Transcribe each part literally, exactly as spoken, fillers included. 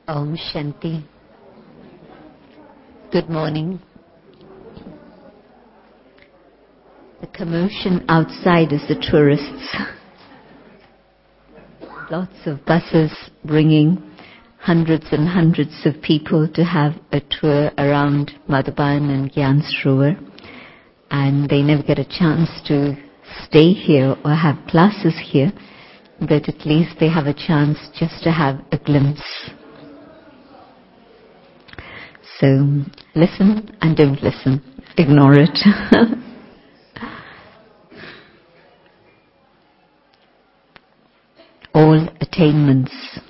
Om Shanti. Good morning. The commotion outside is the tourists. Lots of buses bringing hundreds and hundreds of people to have a tour around Madhuban and Gyan Sarovar, and they never get a chance to stay here or have classes here, but at least they have a chance just to have a glimpse. So listen and don't listen. Ignore it. All attainments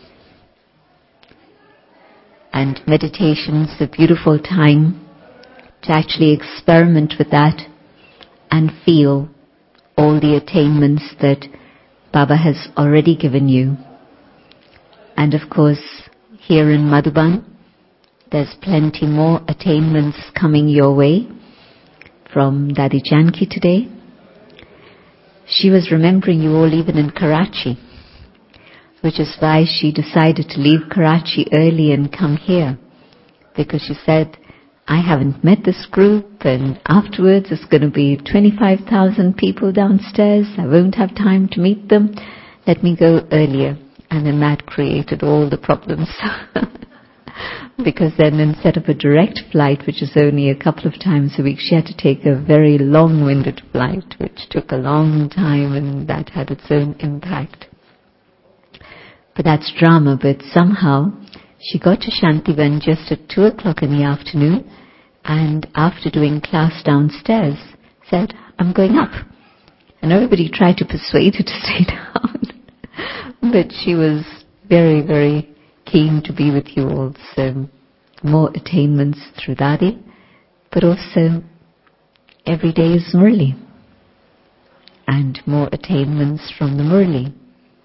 and meditation's a beautiful time to actually experiment with that and feel all the attainments that Baba has already given you. And of course, here in Madhuban, there's plenty more attainments coming your way from Dadi Janki today. She was remembering you all even in Karachi, which is why she decided to leave Karachi early and come here, because she said, I haven't met this group, and afterwards it's going to be twenty-five thousand people downstairs. I won't have time to meet them. Let me go earlier. And then that created all the problems. Because then instead of a direct flight, which is only a couple of times a week, she had to take a very long-winded flight, which took a long time, and that had its own impact. But that's drama. But somehow she got to Shantivan just at two o'clock in the afternoon, and after doing class downstairs, said, I'm going up. And everybody tried to persuade her to stay down. But she was very, very keen to be with you all. So more attainments through Dadi, but also every day is Murli. And more attainments from the Murli.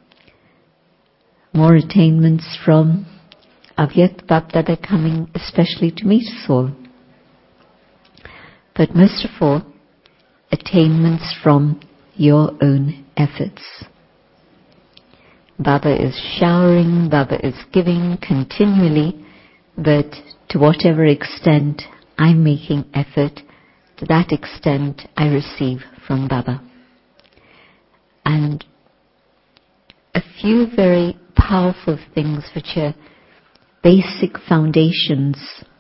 More attainments from Avyakt Bapdada coming especially to meet us all. But most of all, attainments from your own efforts. Baba is showering, Baba is giving continually, but to whatever extent I'm making effort, to that extent I receive from Baba. And a few very powerful things which are basic foundations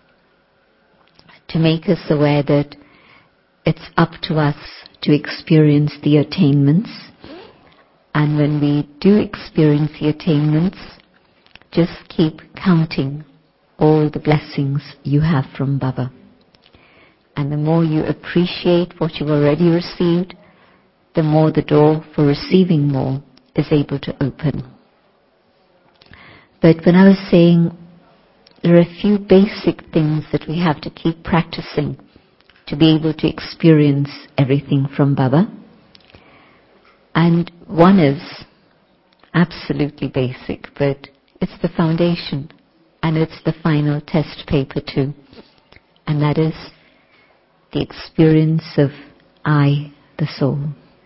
to make us aware that it's up to us to experience the attainments. And when we do experience the attainments, just keep counting all the blessings you have from Baba. And the more you appreciate what you've already received, the more the door for receiving more is able to open. But when I was saying there are a few basic things that we have to keep practicing to be able to experience everything from Baba. And one is absolutely basic, but it's the foundation, and it's the final test paper too. And that is the experience of I, the soul.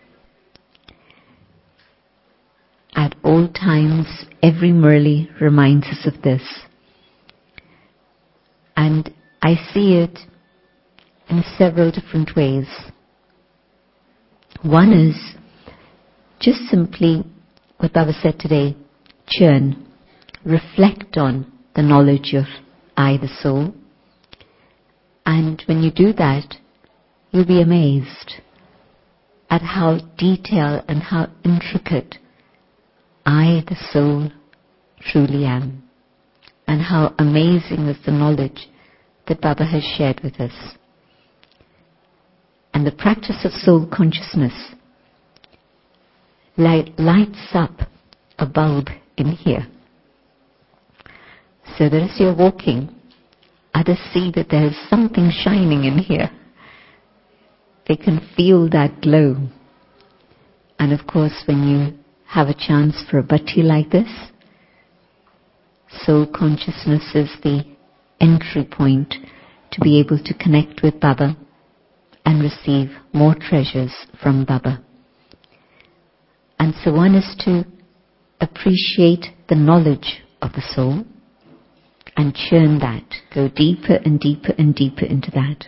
At all times, every Murli reminds us of this. And I see it in several different ways. One is just simply what Baba said today, churn, reflect on the knowledge of I, the soul. And when you do that, you'll be amazed at how detailed and how intricate I, the soul, truly am. And how amazing is the knowledge that Baba has shared with us. And the practice of soul consciousness light, lights up a bulb in here. So that as you're walking, others see that there's something shining in here. They can feel that glow. And of course, when you have a chance for a bhatti like this, soul consciousness is the entry point to be able to connect with Baba and receive more treasures from Baba. And so one is to appreciate the knowledge of the soul, and churn that. Go deeper and deeper and deeper into that.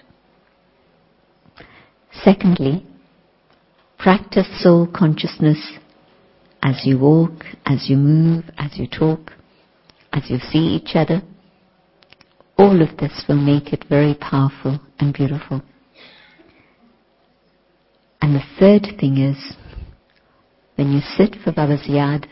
Secondly, practice soul consciousness as you walk, as you move, as you talk, as you see each other. All of this will make it very powerful and beautiful. And the third thing is, when you sit for Baba's Yad,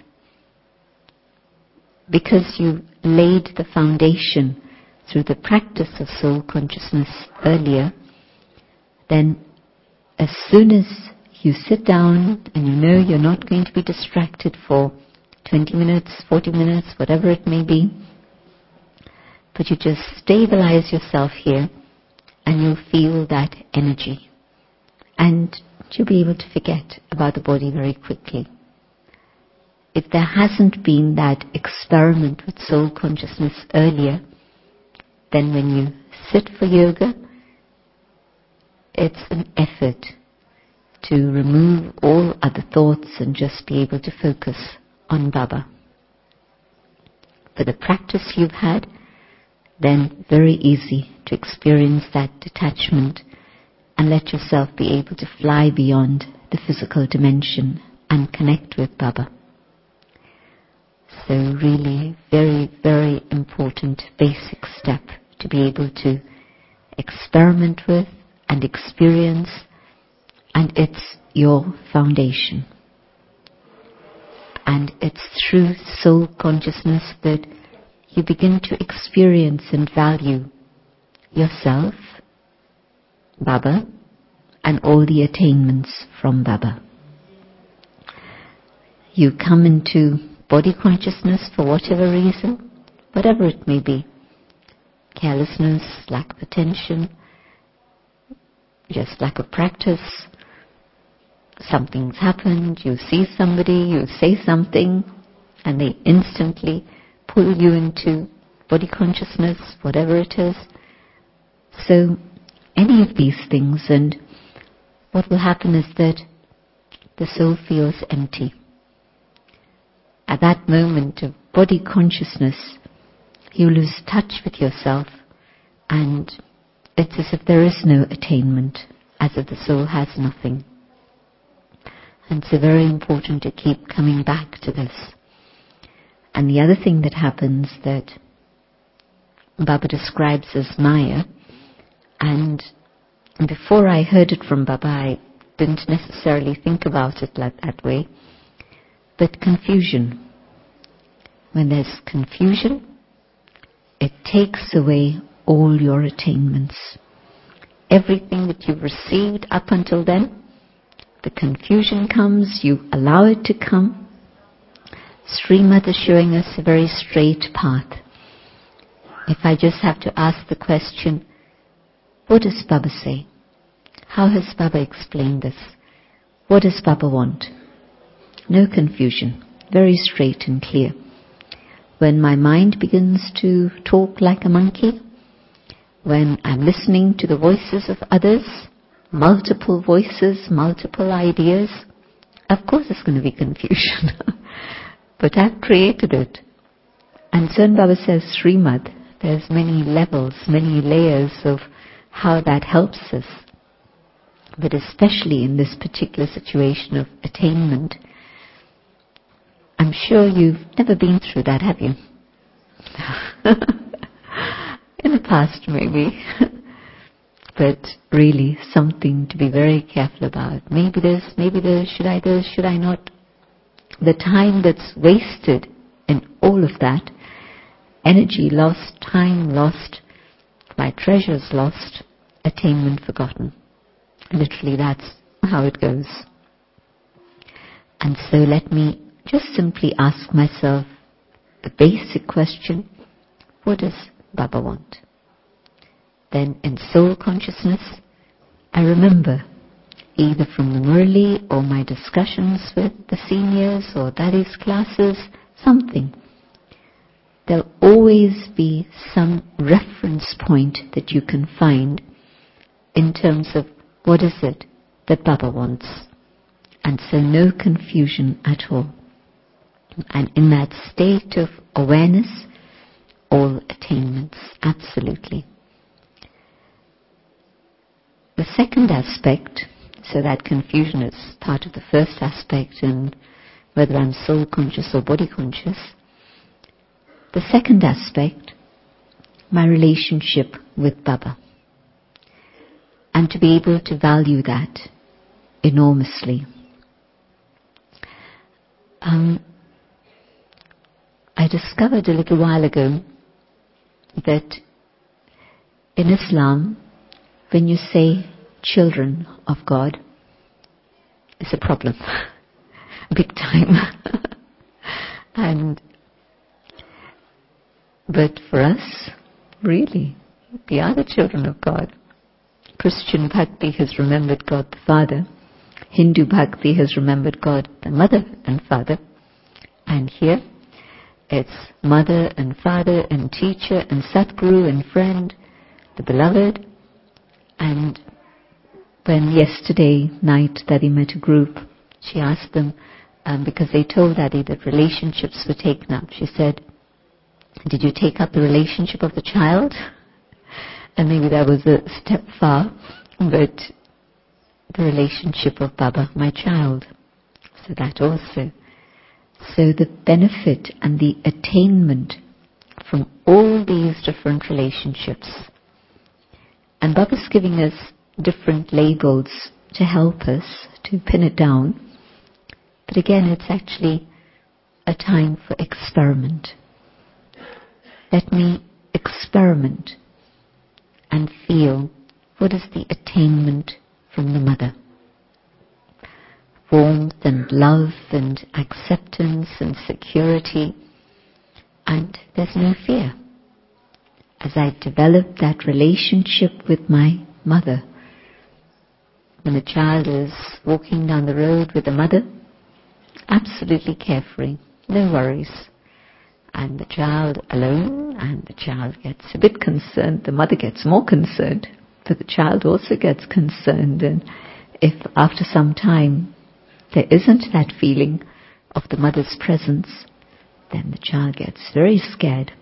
because you laid the foundation through the practice of soul consciousness earlier, then as soon as you sit down and you know you're not going to be distracted for twenty minutes, forty minutes, whatever it may be, but you just stabilize yourself here and you'll feel that energy. And you'll be able to forget about the body very quickly. If there hasn't been that experiment with soul consciousness earlier, then when you sit for yoga, it's an effort to remove all other thoughts and just be able to focus on Baba. For the practice you've had, then very easy to experience that detachment and let yourself be able to fly beyond the physical dimension and connect with Baba. So really very, very important basic step to be able to experiment with and experience, and it's your foundation. And it's through soul consciousness that you begin to experience and value yourself, Baba, and all the attainments from Baba. You come into body consciousness for whatever reason, whatever it may be. Carelessness, lack of attention, just lack of practice. Something's happened, you see somebody, you say something, and they instantly pull you into body consciousness, whatever it is. So, any of these things, and what will happen is that the soul feels empty. At that moment of body consciousness, you lose touch with yourself, and it's as if there is no attainment, as if the soul has nothing. And it's very important to keep coming back to this. And the other thing that happens that Baba describes as Maya, and before I heard it from Baba, I didn't necessarily think about it like that way, but confusion. When there's confusion, it takes away all your attainments. Everything that you've received up until then, the confusion comes, you allow it to come. Srimad is showing us a very straight path. If I just have to ask the question, what does Baba say? How has Baba explained this? What does Baba want? No confusion, very straight and clear. When my mind begins to talk like a monkey, when I'm listening to the voices of others, multiple voices, multiple ideas, of course there's going to be confusion. But I've created it. And Sön Baba says, Srimad, there's many levels, many layers of how that helps us. But especially in this particular situation of attainment, I'm sure you've never been through that, have you? In the past, maybe. But really, something to be very careful about. Maybe this, maybe this, should I this, should I not? The time that's wasted in all of that, energy lost, time lost, my treasures lost, attainment forgotten. Literally, that's how it goes. And so let me just simply ask myself the basic question, what does Baba want? Then in soul consciousness, I remember, either from the Murli or my discussions with the seniors or Daddy's classes, something. There'll always be some reference point that you can find in terms of what is it that Baba wants. And so no confusion at all. And in that state of awareness, all attainments, absolutely. The second aspect, so that confusion is part of the first aspect, and whether I'm soul conscious or body conscious. The second aspect, my relationship with Baba. And to be able to value that enormously. Um, I discovered a little while ago that in Islam, when you say children of God, it's a problem. Big time. and But for us, really, we are the children of God. Christian Bhakti has remembered God the Father. Hindu Bhakti has remembered God the Mother and Father. And here, it's Mother and Father and Teacher and Satguru and Friend, the Beloved. And when yesterday night Daddy met a group, she asked them, um, because they told Daddy that relationships were taken up. She said, did you take up the relationship of the child? And maybe that was a step far, but the relationship of Baba, my child. So that also. So the benefit and the attainment from all these different relationships. And Baba's giving us different labels to help us to pin it down. But again, it's actually a time for experiment. Let me experiment and feel what is the attainment from the Mother. Warmth and love and acceptance and security, and there's no fear. As I develop that relationship with my mother, when the child is walking down the road with the mother, absolutely carefree, no worries. And the child alone, and the child gets a bit concerned, the mother gets more concerned, but the child also gets concerned. And if after some time there isn't that feeling of the mother's presence, then the child gets very scared.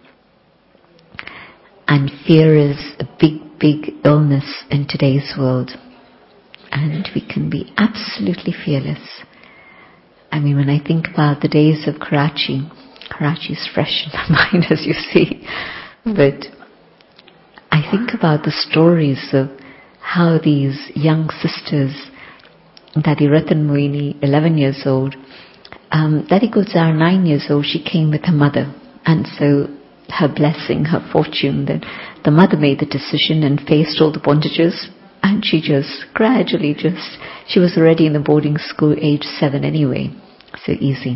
And fear is a big, big illness in today's world. And we can be absolutely fearless. I mean, when I think about the days of Karachi, Karachi is fresh in my mind, as you see. But I think about the stories of how these young sisters, Dadi Ratan Moini, eleven years old, um, Dadi Gulzar, nine years old, she came with her mother. And so her blessing, her fortune, that the mother made the decision and faced all the bondages. And she just gradually just, she was already in the boarding school age seven anyway. So easy.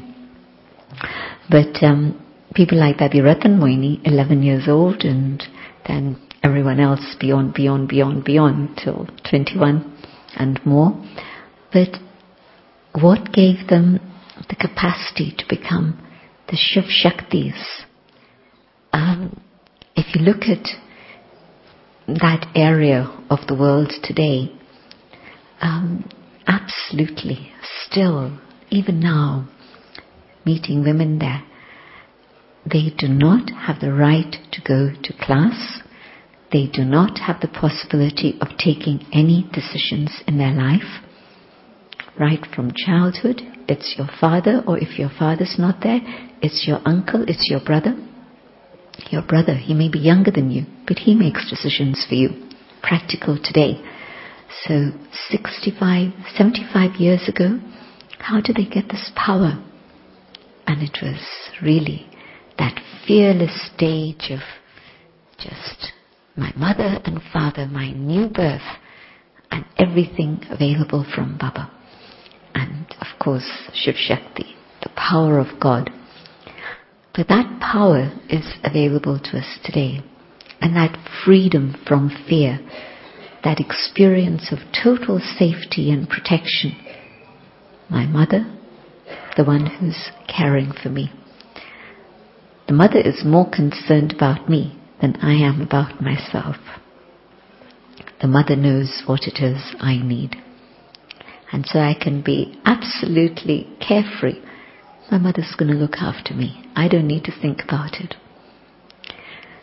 But um, people like Dadi Ratan Moini, eleven years old, and then everyone else beyond, beyond, beyond, beyond, till twenty-one and more. But what gave them the capacity to become the Shiv Shaktis? Um, if you look at that area of the world today, um, absolutely, still, even now, meeting women there, they do not have the right to go to class. They do not have the possibility of taking any decisions in their life. Right from childhood, it's your father, or if your father's not there, it's your uncle, it's your brother. Your brother, he may be younger than you, but he makes decisions for you. Practical today. So sixty-five, seventy-five years ago, how did they get this power? And it was really that fearless stage of just my mother and father, my new birth, and everything available from Baba. And of course, Shiv Shakti, the power of God. But that power is available to us today. And that freedom from fear, that experience of total safety and protection. My mother, the one who's caring for me. The mother is more concerned about me than I am about myself. The mother knows what it is I need. And so I can be absolutely carefree. My mother's going to look after me. I don't need to think about it.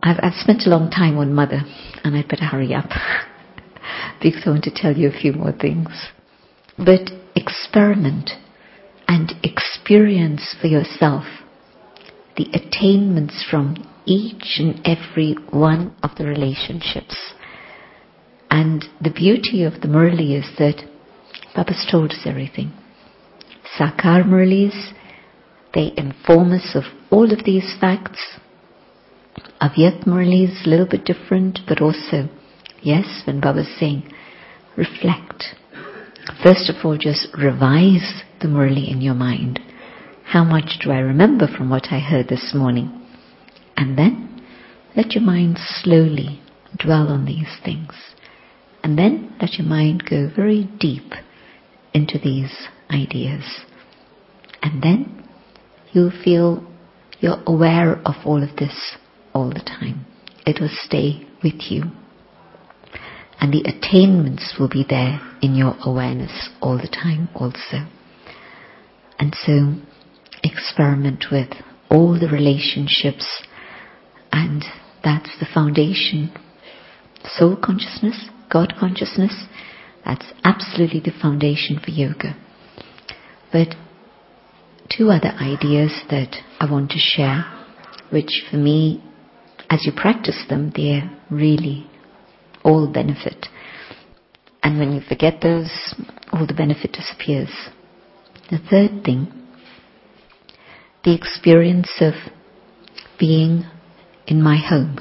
I've, I've spent a long time on Mother, and I'd better hurry up because I want to tell you a few more things. But experiment and experience for yourself the attainments from each and every one of the relationships. And the beauty of the Murli is that Baba's told us everything. Sakar Murlis, they inform us of all of these facts. Avyakt Murlis, a little bit different, but also, yes, when Baba's saying, reflect. First of all, just revise the Murli in your mind. How much do I remember from what I heard this morning? And then, let your mind slowly dwell on these things. And then, let your mind go very deep into these ideas. And then, you'll feel you're aware of all of this all the time. It will stay with you. And the attainments will be there in your awareness all the time also. And so, experiment with all the relationships, and that's the foundation. Soul consciousness, God consciousness, that's absolutely the foundation for yoga. But two other ideas that I want to share, which for me, as you practice them, they're really all benefit. And when you forget those, all the benefit disappears. The third thing, the experience of being in my home.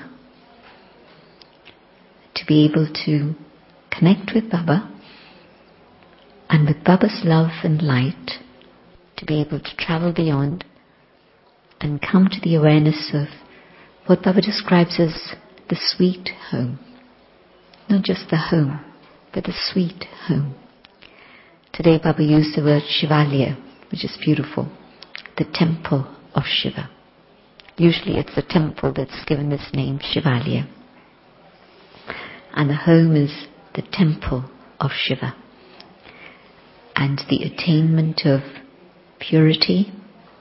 To be able to connect with Baba, and with Baba's love and light, to be able to travel beyond and come to the awareness of what Baba describes as the sweet home. Not just the home, but the sweet home. Today Baba used the word Shivalaya, which is beautiful. The temple of Shiva. Usually it's the temple that's given this name, Shivalaya. And the home is the temple of Shiva. And the attainment of purity.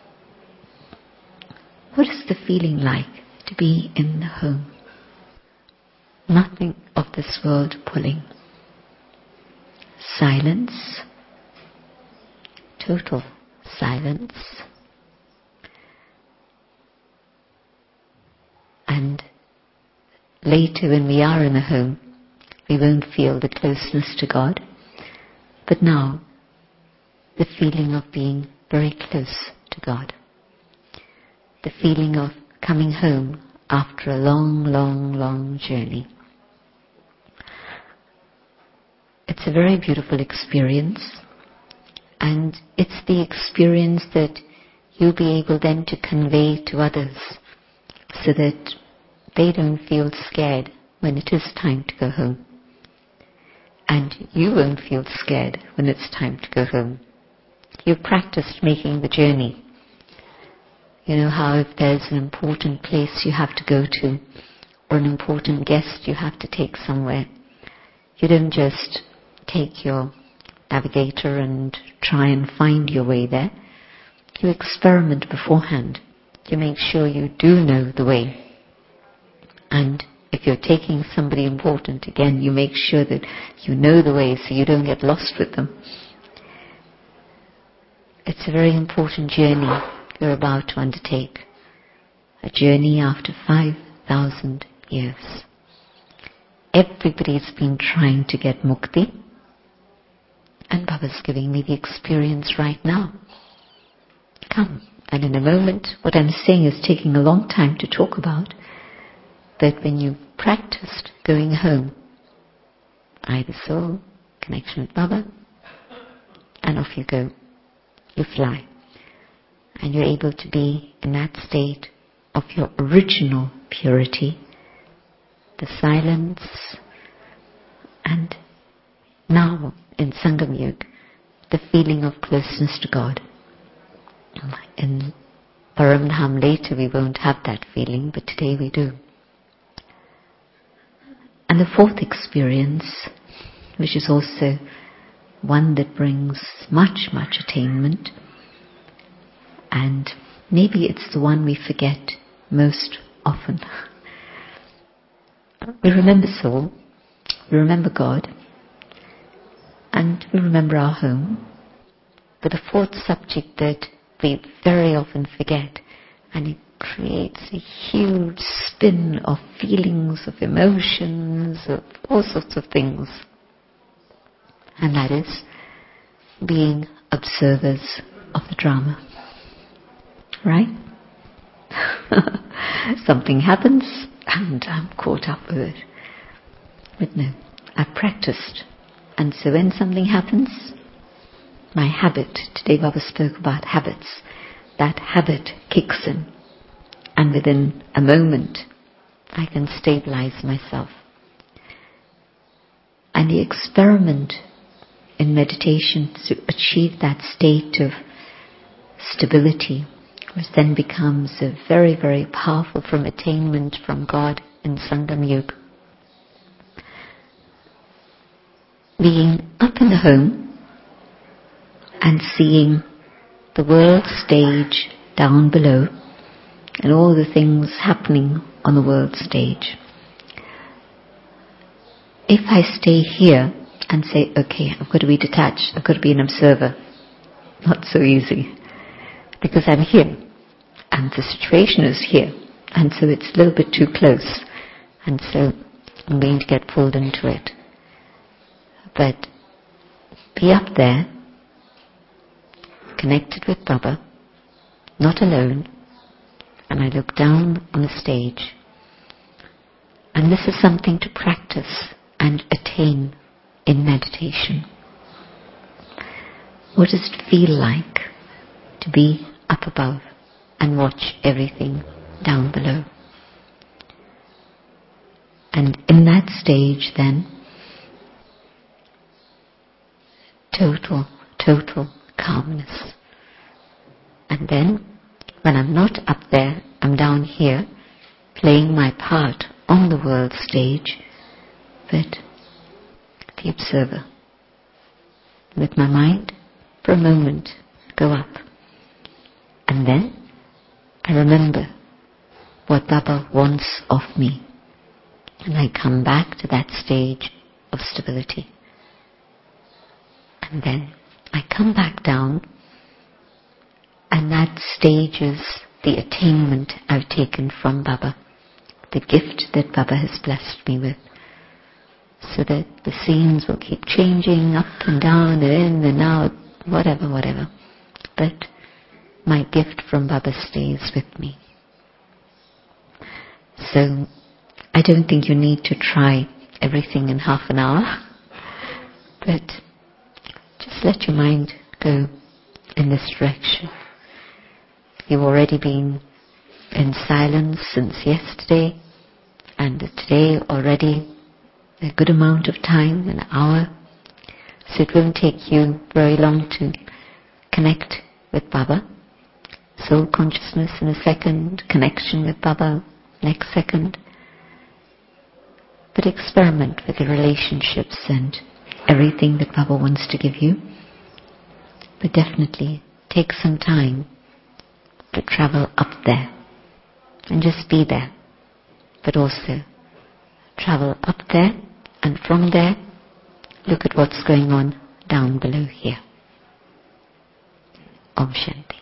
What is the feeling like to be in the home? Nothing of this world pulling. Silence. Total silence. And later when we are in a home, we won't feel the closeness to God. But now, the feeling of being very close to God. The feeling of coming home after a long, long, long journey. It's a very beautiful experience, and it's the experience that you'll be able then to convey to others so that they don't feel scared when it is time to go home. And you won't feel scared when it's time to go home. You've practiced making the journey. You know how if there's an important place you have to go to, or an important guest you have to take somewhere, you don't just take your navigator and try and find your way there. You experiment beforehand. You make sure you do know the way. And if you're taking somebody important, again, you make sure that you know the way so you don't get lost with them. It's a very important journey you're about to undertake. A journey after five thousand years. Everybody's been trying to get mukti, and Baba's giving me the experience right now. Come, and in a moment, what I'm saying is taking a long time to talk about, but when you practiced going home, either soul, connection with Baba, and off you go. You fly. And you're able to be in that state of your original purity, the silence, and now in Sangam Yoga, the feeling of closeness to God. In Paramdham later we won't have that feeling, but today we do. And the fourth experience, which is also one that brings much, much attainment, and maybe it's the one we forget most often, we remember soul, we remember God, and we remember our home. But the fourth subject that we very often forget, and it creates a huge spin of feelings, of emotions, of all sorts of things. And that is being observers of the drama. Right? Something happens and I'm caught up with it. But no, I've practiced. And so when something happens, my habit, today Baba spoke about habits, that habit kicks in. And within a moment, I can stabilize myself. And the experiment in meditation to achieve that state of stability, which then becomes a very, very powerful from attainment from God in Sangam Yoga. Being up in the home and seeing the world stage down below and all the things happening on the world stage. If I stay here and say, okay, I've got to be detached, I've got to be an observer, not so easy. Because I'm here, and the situation is here, and so it's a little bit too close, and so I'm going to get pulled into it. But be up there, connected with Baba, not alone, and I look down on the stage. And this is something to practice and attain in meditation. What does it feel like to be up above and watch everything down below? And in that stage then, total, total calmness. And then, when I'm not up there, I'm down here, playing my part on the world stage, but the observer. Let my mind, for a moment, go up. And then, I remember what Baba wants of me. And I come back to that stage of stability. And then, I come back down, and that stage is the attainment I've taken from Baba, the gift that Baba has blessed me with, so that the scenes will keep changing up and down and in and out, whatever, whatever. But my gift from Baba stays with me. So I don't think you need to try everything in half an hour, but just let your mind go in this direction. You've already been in silence since yesterday, and today already a good amount of time, an hour. So it won't take you very long to connect with Baba. Soul consciousness in a second, connection with Baba next second. But experiment with the relationships and everything that Baba wants to give you. But definitely take some time to travel up there and just be there, but also travel up there, and from there look at what's going on down below here. Om Shanti.